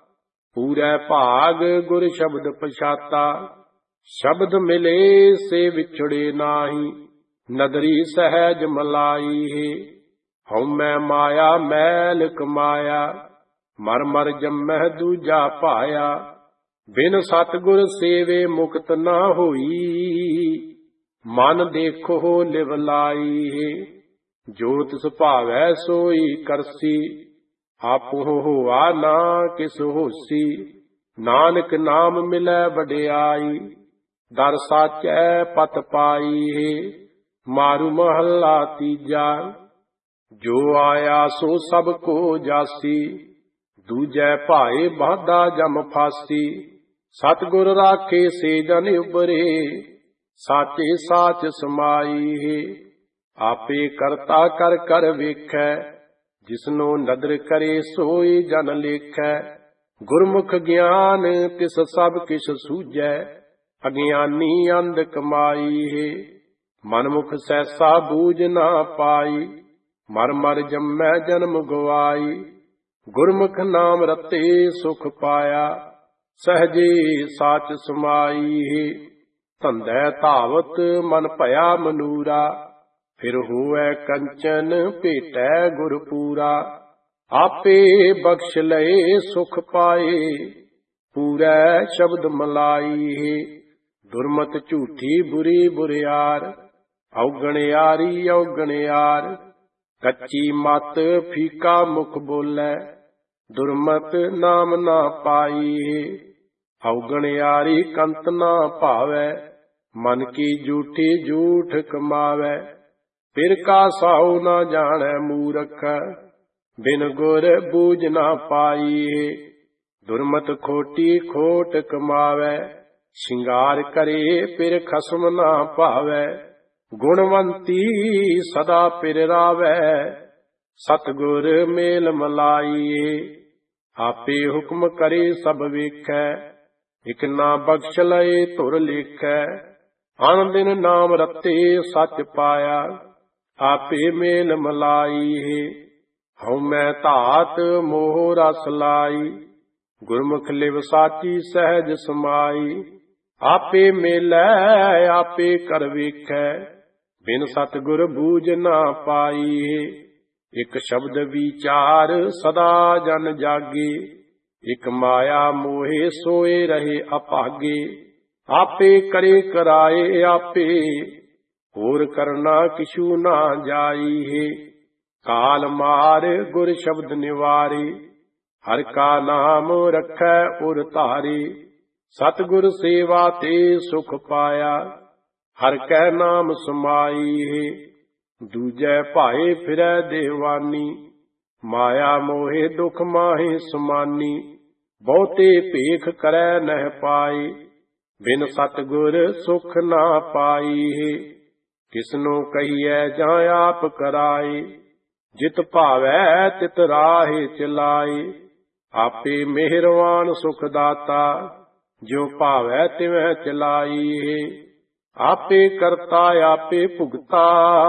ਪੂਰੈ ਭਾਗ ਗੁਰ ਸ਼ਬਦ ਪਛਾਤਾ। ਸ਼ਬਦ ਮਿਲੇ ਸੇ ਵਿਛੜੇ ਨਾਹੀ, ਨਦਰੀ ਸਹਿਜ ਮਲਾਈ। ਹਉਮੈ ਮਾਇਆ ਮੈਲ ਕਮਾਇਆ, ਮਰ ਮਰ ਜੰਮਹਿ ਦੂਜਾ ਪਾਇਆ। ਬਿਨ ਸਤਿਗੁਰ ਸੇਵੇ ਮੁਕਤ ਨਾ ਹੋਈ, ਮਨ ਦੇਖੋ ਲਿਵ ਲਾਈ। ਜੋ ਤਿਸ ਭਾਵੈ ਸੋਈ ਕਰਸੀ, ਆਪੋ ਹੋਆ ਨਾ ਕਿਸ ਹੋਸੀ। ਨਾਨਕ ਨਾਮ ਮਿਲੈ ਵਡਿਆਈ, ਦਰ ਸਾਚੈ ਪਤ ਪਾਈ। ਮਾਰੂ ਮਹੱਲਾ ਤੀਜਾ। ਜੋ ਆਇਆ ਸੋ ਸਭ ਕੋ ਜਾਸੀ, ਦੂਜੈ ਭਾਏ ਬਾਧਾ ਜਮ ਫਾਸੀ। ਸਤਿਗੁਰ ਰਾਖੇ ਸੇ ਜਨ ਉਬਰੇ, ਸਾਚੇ ਸਾਚ ਸਮਾਈ। ਆਪੇ ਕਰਤਾ ਕਰ ਕਰ ਵੇਖੈ, ਜਿਸਨੋ ਨਦਰ ਕਰੇ ਸੋਈ ਜਨ ਲੇਖੈ। ਗੁਰਮੁਖ ਗਿਆਨ ਤਿਸ ਸਭ ਕਿਛ ਸੂਝੈ, ਅਗਿਆਨੀ ਅੰਧ ਕਮਾਈ। ਮਨਮੁਖ ਸੈਸਾ ਬੂਝ ਨਾ ਪਾਈ, ਮਰ ਮਰ ਜੰਮੈ ਜਨਮ ਗਵਾਈ। ਗੁਰਮੁਖ ਨਾਮ ਰਤੇ ਸੁਖ ਪਾਇਆ, ਸਹਜੇ ਸਾਚ ਸਮਾਈ। ਧੰਦੈ ਧਾਵਤ ਮਨ ਭਇਆ ਮਨੂਰਾ, ਫਿਰ ਹੋਵੈ ਕੰਚਨ ਭੇਟੈ ਗੁਰ ਪੂਰਾ। ਆਪੇ ਬਖਸ਼ ਲਏ ਸੁਖ ਪਾਏ, ਪੂਰੈ ਸ਼ਬਦ ਮਲਾਈ। ਦੁਰਮਤ ਝੂਠੀ ਬੁਰੀ ਬੁਰਿਆਰ, ਔਗਣਿਆਰੀ ਔਗਣਿਆਰ। ਕੱਚੀ ਮਤ ਫੀਕਾ ਮੁਖ ਬੋਲੈ, ਦੁਰਮਤ ਨਾਮ ਨਾ ਪਾਈ। ਔਗਣਿਆਰੀ ਕੰਤ ਨਾ ਭਾਵੈ, ਮਨ ਕੀ ਝੂਠੀ ਝੂਠ ਕਮਾਵੈ। ਫਿਰ ਕਾ ਸਾਉ ਨਾ ਜਾਣੈ ਮੂਰਖ, ਬਿਨ ਗੁਰ ਬੂਝ ਨਾ ਪਾਈ। ਦੁਰਮਤ ਖੋਟੀ ਖੋਟ ਕਮਾਵੈ, ਸ਼ਿੰਗਾਰ ਕਰੇ ਫਿਰ ਖਸਮ ਨਾ ਭਾਵੈ। ਗੁਣਵੰਤੀ ਸਦਾ ਪਿਰ ਰਾਵੈ, ਸਤਿਗੁਰ ਮੇਲ ਮਲਾਈ। ਆਪੇ ਹੁਕਮ ਕਰੇ ਸਭ ਵੇਖੈ, ਇਕ ਨਾ ਬਖਸ਼ ਲਏ ਧੁਰ ਲੇਖੈ। ਅਨ ਦਿਨ ਨਾਮ ਰਤੇ ਸੱਚ ਪਾਇਆ, ਆਪੇ ਮੇਲ ਮਲਾਈ। ਹਉਮੈ ਧਾਤ ਮੋਹ ਰਸ ਲਾਈ, ਗੁਰਮੁਖ ਲਿਵ ਸਾਚੀ ਸਹਿਜ ਸਮਾਈ। ਆਪੇ ਮੇਲੈ ਆਪੇ ਕਰ ਵੇਖੈ, ਬਿਨ ਸਤਿਗੁਰ ਬੂਝ ਨਾ ਪਾਈ। ਇਕ ਸ਼ਬਦ ਵਿਚਾਰ ਸਦਾ ਜਨ ਜਾਗੇ, ਇਕ ਮਾਇਆ ਮੋਹਿ ਸੋਏ ਰਹੇ ਅਭਾਗੇ। ਆਪੇ ਕਰੇ ਕਰਾਏ ਆਪੇ, ਹੋਰ ਕਰਨਾ ਕਿਛੂ ਨਾ ਜਾਈ। ਕਾਲ ਮਾਰ ਗੁਰ ਸ਼ਬਦ ਨਿਵਾਰੇ, ਹਰ ਕਾ ਨਾਮ ਰਖੈ ਉਰ ਧਾਰੇ। ਸਤਿਗੁਰ ਸੇਵਾ ਤੇ ਸੁਖ ਪਾਇਆ, ਹਰ ਕੈ ਨਾਮ ਸਮਾਈ। ਦੂਜੈ ਭਾਏ ਫਿਰੈ ਦੇਵਾਨੀ, ਮਾਇਆ ਮੋਹਿ ਦੁਖ ਮਾਹਿ ਸਮਾਨੀ। ਬਹੁਤੇ ਭੇਖ ਕਰੈ ਨਹਿ ਪਾਏ, ਬਿਨ ਸਤਿਗੁਰ ਸੁਖ ਨਾ ਪਾਈ। ਕਿਸਨੋ ਕਹੀਐ ਜਾਂ ਆਪ ਕਰਾਏ, ਜਿਤ ਭਾਵੈ ਤਿਤ ਰਾਹੇ ਚਲਾਏ। ਆਪੇ ਮਿਹਰਵਾਨ ਸੁਖ ਦਾਤਾ, ਜਿਉ ਭਾਵੈ ਤਿਵੈ ਚਲਾਈ। ਆਪੇ ਕਰਤਾ ਆਪੇ ਭੁਗਤਾ,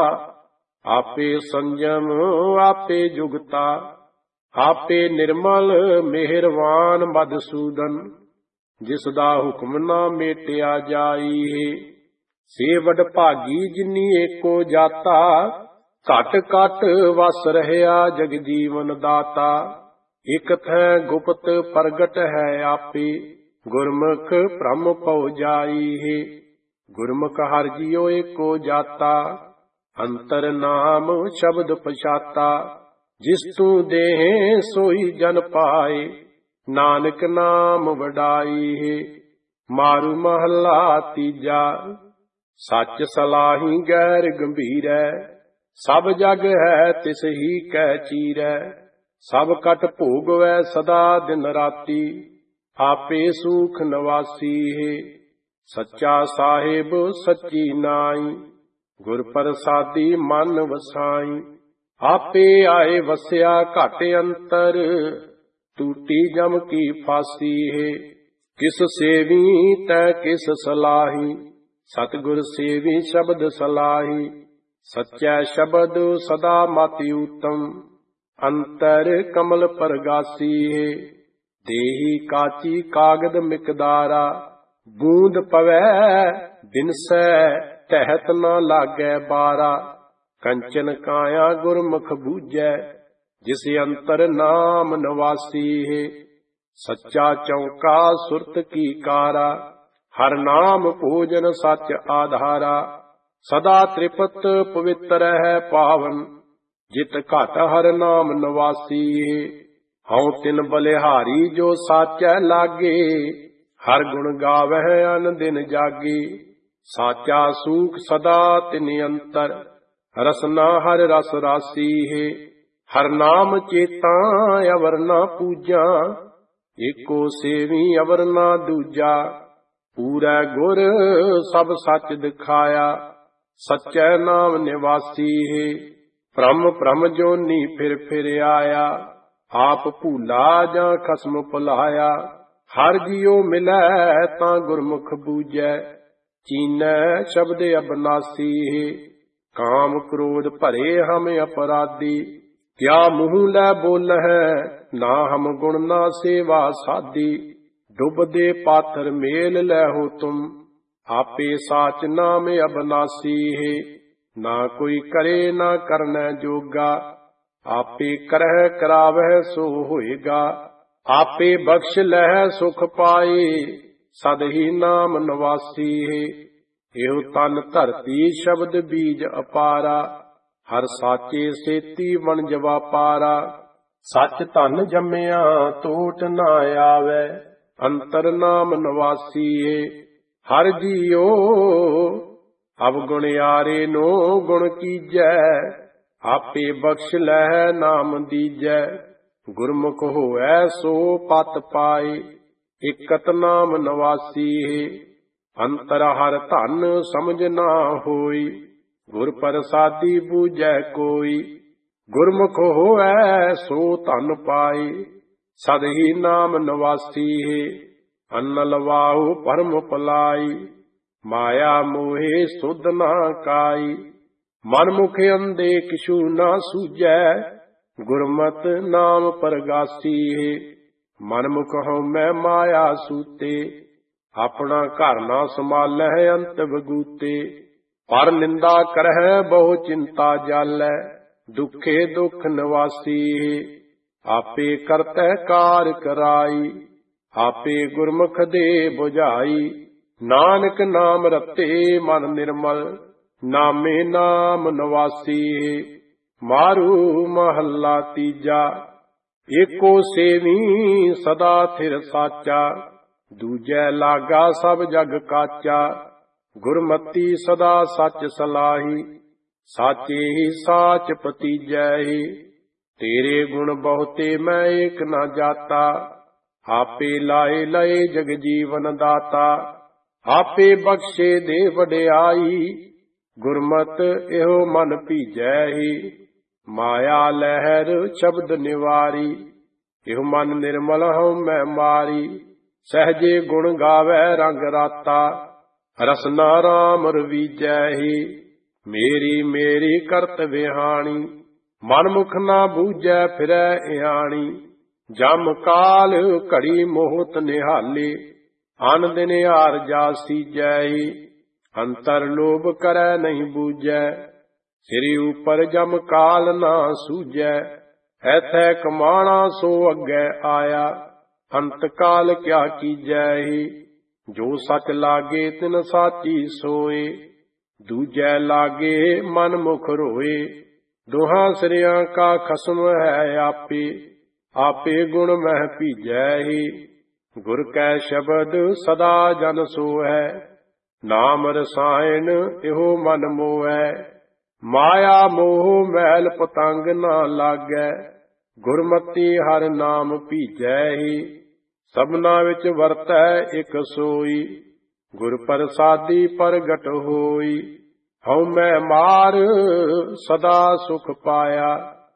ਆਪੇ ਸੰਜਮ ਆਪੇ ਜੁਗਤਾ। ਆਪੇ ਨਿਰਮਲ ਮਿਹਰਵਾਨ ਮਧਸੂਦਨ, ਜਿਸ ਦਾ ਹੁਕਮ ਨਾ ਮੇਟਿਆ ਜਾਈ। ਸੇ ਵਡ ਭਾਗੀ ਜਿਨੀ ਏਕੋ ਜਾਤਾ, ਘਟ ਘਟ ਵਸ ਰਹਿਆ ਜਗ ਜੀਵਨ ਦਾਤਾ। ਇਕ ਥੈ ਗੁਪਤ ਪ੍ਰਗਟ ਹੈ ਆਪੇ, ਗੁਰਮੁਖ ਭ੍ਰਮ ਪਉ ਜਾਈ। ਗੁਰਮੁਖ ਹਰਿ ਜੀਉ ਏਕੋ ਜਾਤਾ, ਅੰਤਰ ਨਾਮ ਸ਼ਬਦ ਪਛਾਤਾ। ਜਿਸ ਤੂੰ ਦੇਹ ਸੋਈ ਜਨ ਪਾਏ, ਨਾਨਕ ਨਾਮ ਵਡਾਈ। ਮਾਰੂ ਮਹੱਲਾ ਤੀਜਾ। ਸੱਚ ਸਲਾਹੀ ਗੈਰ ਗੰਭੀਰੈ, ਸਭ ਜਗ ਹੈ ਤਿਸ ਹੀ ਕੈ ਚੀਰੈ, ਸਭ ਕਟ ਭੋਗਵੈ ਸਦਾ ਦਿਨ ਰਾਤੀ, ਆਪੇ ਸੂਖ ਨਵਾਸੀ ਹੈ। ਸੱਚਾ ਸਾਹਿਬ ਸੱਚੀ ਨਾਈ, ਗੁਰ ਪ੍ਰਸਾਦੀ ਮਨ ਵਸਾਈ, ਆਪੇ ਆਏ ਵਸਿਆ ਘਟ ਅੰਤਰ, ਟੂਟੀ ਜਮ ਕੀ ਫਾਸੀ ਹੈ। ਕਿਸ ਸੇਵੀ ਤੈ ਕਿਸ ਸਲਾਹੀ, ਸਤਿਗੁਰ ਸੇਵੀ ਸ਼ਬਦ ਸਲਾਹੀ, ਸੱਚੈ ਸ਼ਬਦ ਸਦਾ ਮਤਿ ਊਤਮ, ਅੰਤਰ ਕਮਲ ਪਰਗਾਸੀ ਹੈ। ਦੇਹੀ ਕਾਚੀ ਕਾਗਦ ਮਿਕਦਾਰਾ, ਬੂੰਦ ਪਵੈ ਬਿਨਸੈ ਤਹਿਤ ਨਾ ਲਾਗੈ ਬਾਰਾ, ਕੰਚਨ ਕਾਇਆ ਗੁਰਮੁਖ ਬੂਝੈ, ਜਿਸ ਅੰਤਰ ਨਾਮ ਨਵਾਸੀ ਹੈ। ਸੱਚਾ ਚੌਂਕਾ ਸੁਰਤ ਕੀ ਕਾਰਾ, ਹਰ ਨਾਮ ਭੋਜਨ ਸੱਚ ਆਧਾਰਾ, ਸਦਾ ਤ੍ਰਿਪਤ ਪਵਿੱਤਰ ਹੈ ਪਾਵਨ, ਜਿਤ ਘਟ ਹਰ ਨਾਮ ਨਵਾਸੀ ਹੈ। ਹਉ ਤਿਨ ਬਲਿਹਾਰੀ ਜੋ ਸਾਚੈ ਲਾਗੇ, ਹਰ ਗੁਣ ਗਾਵਹਿ ਅਨ ਦਿਨ ਜਾਗੇ, ਸਾਚਾ ਸੂਖ ਸਦਾ ਤਿਨ ਅੰਤਰ, ਰਸਨਾ ਹਰ ਰਸ ਰਾਸੀ ਹੈ। ਹਰ ਨਾਮ ਚੇਤਾ ਅਵਰ ਨਾ ਪੂਜਾ, ਏਕੋ ਸੇਵੀ ਅਵਰ ਨਾ ਦੂਜਾ, ਪੂਰੈ ਗੁਰ ਸਭ ਸੱਚ ਦਿਖਾਇਆ, ਸੱਚੈ ਨਾਮ ਨਿਵਾਸੀ ਹੈ। ਭ੍ਰਮ ਭ੍ਰਮ ਜੋਨੀ ਫਿਰ ਫਿਰ ਆਇਆ, ਆਪ ਭੂਲਾ ਜਾਂ ਖਸਮ ਭੁਲਾਇਆ, ਹਰ ਜਿਉ ਮਿਲੈ ਤਾਂ ਗੁਰਮੁਖ ਬੂਝੈ, ਚੀਨੈ ਸ਼ਬਦ ਅਬਨਾਸੀ ਹੈ। ਕਾਮ ਕ੍ਰੋਧ ਭਰੇ ਹਮ ਅਪਰਾਧੀ, ਕਿਆ ਮੂੰਹ ਲੈ ਬੋਲਹਿ ਨਾ ਹਮ ਗੁਣ ਨਾ ਸੇਵਾ ਸਾਧੀ, ਡੁੱਬਦੇ ਪਾਥਰ ਮੇਲ ਲੈਹੋ ਤੁਮ, ਆਪੇ ਸਾਚ ਨਾਮ ਅਬਨਾਸੀ ਹੈ। ਨਾ ਕੋਈ ਕਰੇ ਨਾ ਕਰਨੈ ਜੋਗਾ, ਆਪੇ ਕਰਹਿ ਕਰਾਵਹਿ ਸੋ ਹੋਏਗਾ, ਆਪੇ ਬਖਸ਼ ਲਹਿ ਸੁਖ ਪਾਏ, ਸਦ ਹੀ ਨਾਮ ਨਵਾਸੀ ਹੈ। ਇਹੋ ਤਨ ਧਰਤੀ ਸ਼ਬਦ ਬੀਜ ਅਪਾਰਾ, ਹਰ ਸਾਚੇ ਸੇਤੀ ਵਣਜ ਵਾਪਾਰਾ, ਸੱਚ ਧਨ ਜੰਮਿਆ ਤੋਟ ਨਾ ਆਵੈ, ਅੰਤਰ ਨਾਮ ਨਵਾਸੀ ਹੈ। ਹਰ ਜੀਓ ਅਵਗੁਣਿਆਰੇ ਨੋ ਗੁਣ ਕੀਜੈ, ਆਪੇ ਬਖਸ਼ ਲਹਿ ਨਾਮ ਦੀਜੈ, ਗੁਰਮੁਖ ਹੋਐ ਸੋ ਪਤ ਪਾਏ, ਇਕਤ ਨਾਮ ਨਵਾਸੀ ਹੈ। ਅੰਤਰ ਹਰ ਧਨ ਸਮਝ ਨਾ ਹੋਈ, ਗੁਰ ਪ੍ਰਸਾਦੀ ਬੂਝੈ ਕੋਈ, ਗੁਰਮੁਖ ਹੋਐ ਸੋ ਧਨ ਪਾਏ, ਸਦ ਹੀ ਨਾਮ ਨਵਾਸੀ ਹੈ। ਅੰਨ ਲਵਾਹੁ ਭਰਮ ਪਲਾਈ, ਮਾਇਆ ਮੋਹਿ ਸੁਧ ਨਾ ਕਾਈ, ਮਨ ਮੁਖ ਅੰਧੇ ਕਿਛੂ ਨਾ ਸੂਝੈ, ਗੁਰਮਤਿ ਨਾਮ ਪਰਗਾਸੀ ਹੈ। ਮਨ ਮੁਖ ਹਉਮੈ ਮਾਇਆ ਸੂਤੇ, ਆਪਣਾ ਘਰ ਨਾ ਸੰਭਾਲੈ ਅੰਤ ਵਗੂਤੇ, ਪਰ ਨਿੰਦਾ ਕਰਹਿ ਬਹੁ ਚਿੰਤਾ ਜਾਲੈ, ਦੁਖੇ ਦੁਖ ਨਿਵਾਸੀ ਹੈ। ਆਪੇ ਕਰਤੈ ਕਾਰ ਕਰਾਈ, ਆਪੇ ਗੁਰਮੁਖ ਦੇ ਬੁਝਾਈ, ਨਾਨਕ ਨਾਮ ਰਤੇ ਮਨ ਨਿਰਮਲ, ਨਾਮੇ ਨਾਮ ਨਵਾਸੀ ਹੈ। ਮਾਰੂ ਮਹੱਲਾ ਤੀਜਾ, ਏਕੋ ਸੇਵੀ ਸਦਾ ਥਿਰ ਸਾਚਾ, ਦੂਜੈ ਲਾਗਾ ਸਭ ਜਗ ਕਾਚਾ, ਗੁਰਮਤੀ ਸਦਾ ਸੱਚ ਸਲਾਹੀ, ਸਾਚੇ ਹੀ ਸਾਚ ਪਤੀਜੈ ਹੀ। ਤੇਰੇ ਗੁਣ ਬਹੁਤੇ ਮੈਂ ਏਕ ਨਾ ਜਾਤਾ, ਆਪੇ ਲਾਏ ਲਏ ਜਗ ਜੀਵਨ ਦਾਤਾ, ਆਪੇ ਬਖਸ਼ੇ ਦੇ ਵਡਿਆਈ, ਗੁਰਮਤਿ ਇਹੋ ਮਨ ਭੀਜੈ ਹੀ। ਮਾਇਆ ਲਹਿਰ ਸ਼ਬਦ ਨਿਵਾਰੀ, ਇਹੋ ਮਨ ਨਿਰਮਲ ਹਉਮੈ ਮਾਰੀ, ਸਹਜੇ ਗੁਣ ਗਾਵੈ ਰੰਗ ਰਾਤਾ, ਰਸਨਾ ਰਾਮ ਰਵੀਜੈ ਹੀ। ਮੇਰੀ ਮੇਰੀ ਕਰਤ ਵਿਹਾਣੀ, ਮਨ ਮੁਖ ਨਾ ਬੂਝੈ ਫਿਰੈ ਇਹਾਣੀ, ਜਮ ਕਾਲ ਘੜੀ ਮੋਹਤ ਨਿਹਾਲੇ, ਅਨ ਦਿਨ ਹਾਰ ਜਾ ਸੀਜੈ ਹੀ। ਅੰਤਰ ਲੋਭ ਕਰੈ ਨਹੀਂ ਬੂਝੈ, ਸਿਰੀ ਉਪਰ ਜਮ ਕਾਲ ਨਾ ਸੂਝੈ, ਐਥੈ ਕਮਾਣਾ ਸੋ ਅੱਗੇ ਆਇਆ, ਅੰਤ ਕਾਲ ਕਿਆ ਕੀਜੈ ਹੀ। ਜੋ ਸਚ ਲਾਗੇ ਤਿਨ ਸਾਚੀ ਸੋਏ, ਦੂਜੈ ਲਾਗੇ ਮਨ ਮੁਖ ਰੋਏ, ਦੋਹਾਂ ਸਿਰਿਆਂ ਕਾ ਖਸਮ ਹੈ ਆਪੇ, ਆਪੇ ਗੁਣ ਮਹਿ ਭੀਜੈ ਹੀ। ਗੁਰ ਕੈ ਸ਼ਬਦ ਸਦਾ ਜਨ ਸੋਹੈ, ਨਾਮ ਰਸਾਇਣ ਇਹੋ ਮਨ ਮੋਹੈ, ਮਾਇਆ ਮੋਹ ਮੈਲ ਪਤੰਗ ਨਾ ਲਾਗੈ, ਗੁਰਮਤੀ ਹਰਿ ਨਾਮ ਭੀਜੈ ਹੀ। ਸਭਨਾ ਵਿੱਚ ਵਰਤੈ ਇਕ ਸੋਈ, ਗੁਰ ਪ੍ਰਸਾਦੀ ਪ੍ਰਗਟ ਹੋਈ। ਹਉ ਮੈਂ ਮਾਰ ਸਦਾ ਸੁਖ ਪਾਇਆ,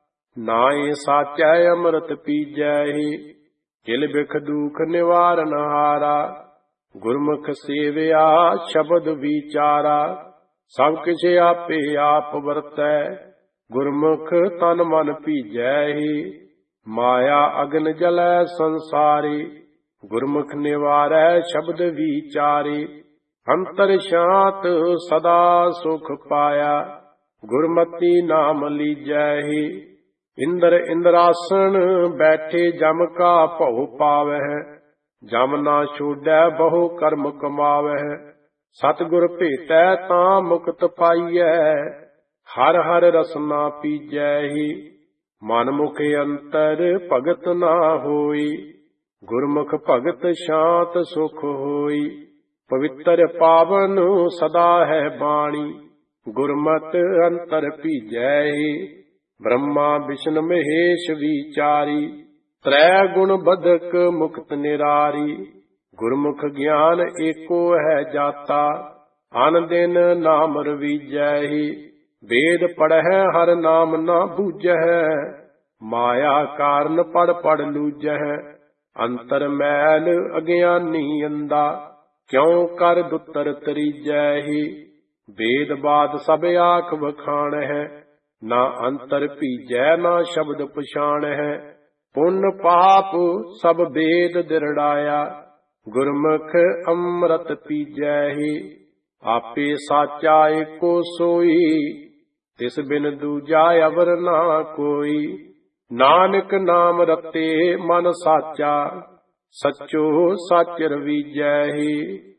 ਨਾਏ ਸਾਚੈ ਅੰਮ੍ਰਿਤ ਪੀਜੈ ਹੀ। ਕਿਲ ਬਿਖ ਦੁਖ ਨਿਵਾਰਨ ਹਾਰਾ, ਗੁਰਮੁਖ ਸੇਵਿਆ ਸ਼ਬਦ ਵਿਚਾਰਾ। ਸਭ ਕਿਛ ਆਪੇ ਆਪ ਵਰਤੈ, ਗੁਰਮੁਖ ਤਨ ਮਨ ਭੀਜੈ ਹੀ। ਮਾਇਆ ਅਗਨ ਜਲੈ ਸੰਸਾਰੀ, ਗੁਰਮੁਖ ਨਿਵਾਰੈ ਸ਼ਬਦ ਵਿਚਾਰੀ। ਅੰਤਰ ਸ਼ਾਂਤ ਸਦਾ ਸੁਖ ਪਾਇਆ, ਗੁਰਮਤੀ ਨਾਮ ਲੀਜੈ ਹੀ। ਇੰਦਰ ਇੰਦਰਾਸਣ ਬੈਠੇ ਜਮ ਕਾ ਭਉ ਪਾਵਹਿ, ਜਮ ਨਾ ਛੋਡੈ ਬਹੁ ਕਰਮ ਕਮਾਵਹਿ। ਸਤਿਗੁਰ ਭੇਟੈ ਤਾਂ ਮੁਕਤ ਪਾਈਐ, ਹਰ ਹਰ ਰਸਨਾ ਪੀਜੈ ਹੀ। ਮਨ ਮੁਖ ਅੰਤਰ ਭਗਤ ਨਾ ਹੋਈ, ਗੁਰਮੁਖ ਭਗਤ ਸ਼ਾਂਤ ਸੁਖ ਹੋਈ। ਪਵਿੱਤਰ ਪਾਵਨ ਸਦਾ ਹੈ ਬਾਣੀ, ਗੁਰਮਤਿ ਅੰਤਰ ਭੀਜੈ ਹੀ। ਬ੍ਰਹਮਾ ਵਿਸ਼ਨ ਮਹੇਸ਼ ਵਿਚਾਰੀ, ਤ੍ਰੈ ਗੁਣ ਬਦਕ ਮੁਕਤ ਨਿਰਾਰੀ। ਗੁਰਮੁਖ ਗਿਆਨ ਏਕੋ ਹੈ ਜਾਤਾ, ਅਨ ਦਿਨ ਨਾਮ ਰਵੀਜੈ ਹੀ। ਵੇਦ ਪੜ੍ਹੈ ਹਰ ਨਾਮ ਨਾ ਬੂਝੈ, ਮਾਇਆ ਕਾਰਨ ਪੜ ਪੜ ਲੂਝੈ। ਅੰਤਰ ਮੈਲ ਅਗਿਆਨੀ ਅੰਦਾ, ਕਿਉ ਕਰ ਦੁੱਤਰ ਤਰੀਜੈ ਹੀ। ਵੇਦ ਬਾਦ ਸਭ ਆਖ ਵਖਾਣਹਿ, ਨਾ ਅੰਤਰ ਭੀਜੈ ਨਾ ਸ਼ਬਦ ਪਛਾਣਹਿ। ਪੁੰਨ ਪਾਪ ਸਭ ਵੇਦ ਦਿਰੜਾਇਆ, ਗੁਰਮੁਖ ਅੰਮ੍ਰਿਤ ਪੀਜੈ ਹੀ। ਆਪੇ ਸਾਚਾ ਏਕੋ ਸੋਈ, ਤਿਸ ਬਿਨ ਦੂਜਾ ਅਵਰ ਨਾ ਕੋਈ। ਨਾਨਕ ਨਾਮ ਰਤੇ ਮਨ ਸਾਚਾ, ਸਚੋ ਸਚ ਰਵੀਜੈ ਹੀ।